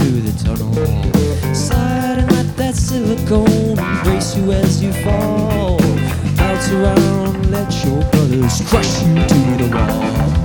through the tunnel. Slide and let that silicone embrace you as you fall. Bounce around, let your brothers crush you to the wall.